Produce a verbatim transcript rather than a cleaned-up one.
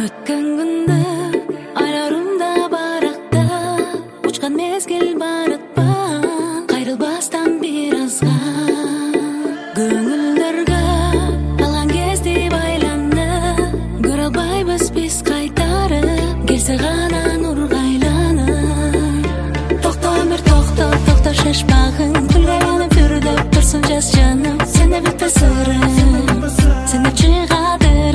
Өткөн күндө айларымда баракта учкан мезгил баратпа кайрылбастан бир азга көңүлдөргө алган кезде байланды көрө албайбыз биз кайтарып келсе гана нурга айланып токто өмүр токто токто шашпагын күлгөнү бүрдөп турсун жаз жаным сен де бүтпө сырым сен деп чыгады